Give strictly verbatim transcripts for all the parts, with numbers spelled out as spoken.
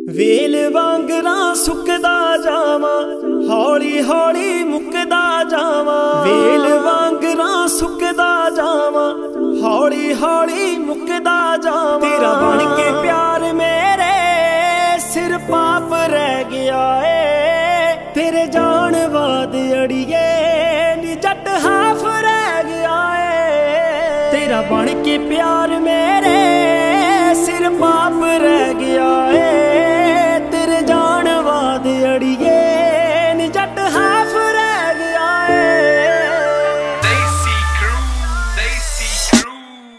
ਵੇਲ ਵਾਂਗਰਾਂ ਸੁੱਕਦਾ ਜਾਵਾਂ, ਹੌਲੀ ਹੌਲੀ ਮੁੱਕਦਾ ਜਾਵਾਂ। ਵੇਲ ਵਾਂਗਰਾਂ ਸੁੱਕਦਾ ਜਾਵਾਂ, ਹੌਲੀ ਹੌਲੀ ਮੁੱਕਦਾ ਜਾਵਾਂ। ਤੇਰਾ ਬਣ ਕੇ ਪਿਆਰ ਮੇਰੇ ਸਿਰ ਪਾਪ ਰਹਿ ਗਿਆ ਏ, ਤੇਰੇ ਜਾਣ ਬਾਅਦ ਅੜੀਏ ਨੀ ਜੱਟ ਹਾਫ ਰਹਿ ਗਿਆ ਏ। ਤੇਰਾ ਬਣ ਕੇ ਪਿਆਰ ਮੇਰੇ ਸਿਰ ਪਾਪ ਰਹਿ ਗਿਆ ਏ, ਤੇਰੇ ਜਾਣ ਬਾਅਦ ਅੜੀਏ ਨੀ ਜੱਟ ਹਾਫ ਰਹਿ ਗਿਆ ਏ। Desi Crew, Desi Crew।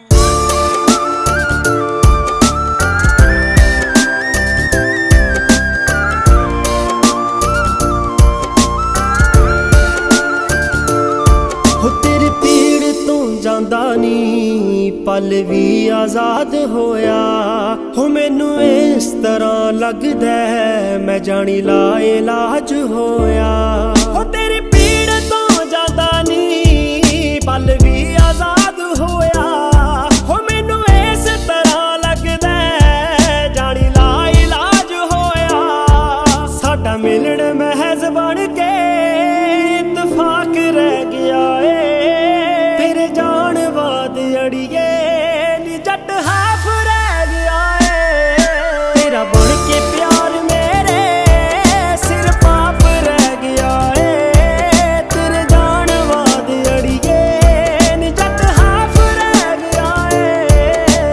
ਹੋ ਤੇਰੀ ਪੀੜ ਤੋਂ ਜਾਂਦਾ ਨੀ ਪਲ ਵੀ ਆਜ਼ਾਦ ਹੋਇਆ। ਹੋ ਮੈਨੂੰ ਇਸ ਤਰ੍ਹਾਂ ਲੱਗਦਾ ਮੈਂ ਜਾਣੀ ਲਾ ਇਲਾਜ ਹੋਇਆ। ਹੋ ਤੇਰੀ ਪੀੜ ਤੋਂ ਜਾਂਦਾ ਨੀ ਪਲ ਵੀ ਆਜ਼ਾਦ ਹੋਇਆ। ਹੋ ਮੈਨੂੰ ਇਸ ਤਰ੍ਹਾਂ ਲੱਗਦਾ ਜਾਣੀ ਲਾ ਇਲਾਜ ਹੋਇਆ। ਸਾਡਾ ਮਿਲਣ ਮਹਿਜ਼ ਬਣ ਕੇ ਇਤਫਾਕ ਰਹਿ ਗਿਆ ਏ, ਤੇਰੇ ਜਾਣ ਬਾਅਦ ਅੜੀਏ ਨੀ ਜੱਟ ਹਾਫ ਰਹਿ ਗਿਆ ਏ। ਤੇਰਾ ਬਣ ਕੇ ਪਿਆਰ ਮੇਰੇ ਸਿਰ ਪਾਪ ਰਹਿ ਗਿਆ ਏ, ਤੇਰੇ ਜਾਣ ਬਾਅਦ ਅੜੀਏ ਨੀ ਜੱਟ ਹਾਫ ਰਹਿ ਗਿਆ ਏ।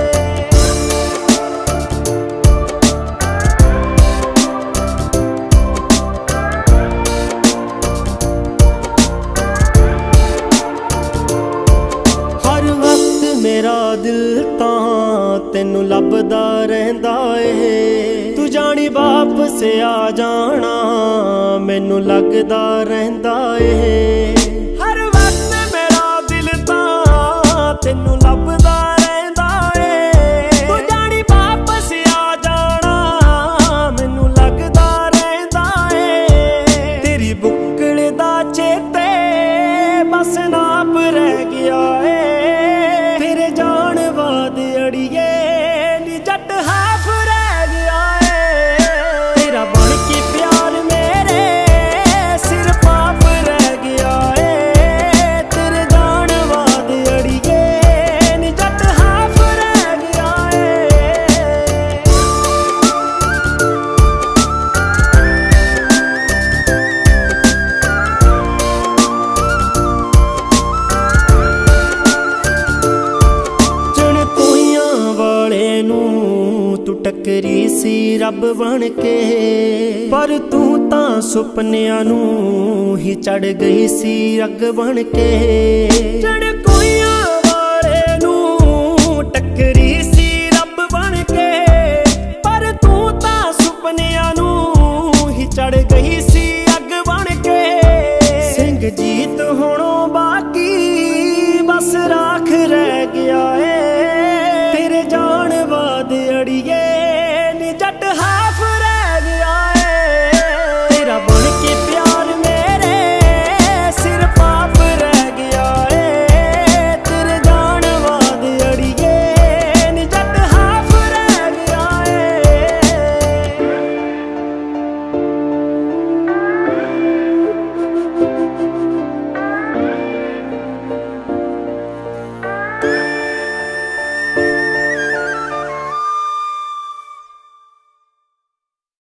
ਹਰ ਵਕਤ ਮੇਰਾ ਦਿਲ ਤਾਂ ਤੈਨੂੰ ਲੱਭਦਾ ਰਹਿੰਦਾ ਏ, ਤੂੰ ਜਾਣੀ ਵਾਪਸ ਆ ਜਾਣਾ ਮੈਨੂੰ ਲੱਗਦਾ ਰਹਿੰਦਾ ਏ। ਹਰ ਵਕਤ ਮੇਰਾ ਦਿਲ ਤਾਂ ਤੈਨੂੰ ਲੱਭਦਾ ਰਹਿੰਦਾ ਏ, ਤੂੰ ਜਾਣੀ ਵਾਪਸ ਆ ਜਾਣਾ ਮੈਨੂੰ ਲੱਗਦਾ ਰਹਿੰਦਾ ਏ। ਤੇਰੀ ਬੁੱਕਲ ਦਾ ਚੇਤੇ ਬਸ ਨਾਪ ਰਹਿ ਗਿਆ ਏ, ਤੇਰੇ ਜਾਣ ਬਾਅਦ ਅੜੀਏ ਨੀ ਜੱਟ ਹਾਫ ਰਹਿ ਗਿਆ ਏ। ਤੇਰਾ ਬਣ ਕੇ ਪਿਆਰ ਮੇਰੇ ਸਿਰ ਪਾਪ ਰਹਿ ਗਿਆ ਏ, ਤੇਰੇ ਜਾਣ ਬਾਅਦ ਅੜੀਏ ਨੀ ਜੱਟ ਹਾਫ ਰਹਿ ਗਿਆ ਏ। ਵਾਲੇ ਨੂੰ ਤੂੰ ਟੱਕਰੀ ਸੀ ਰੱਬ ਬਣ ਕੇ, ਪਰ ਤੂੰ ਤਾਂ ਸੁਪਨਿਆਂ ਨੂੰ ਹੀ ਚੜ ਗਈ ਸੀ ਅੱਗ ਬਣ ਕੇ।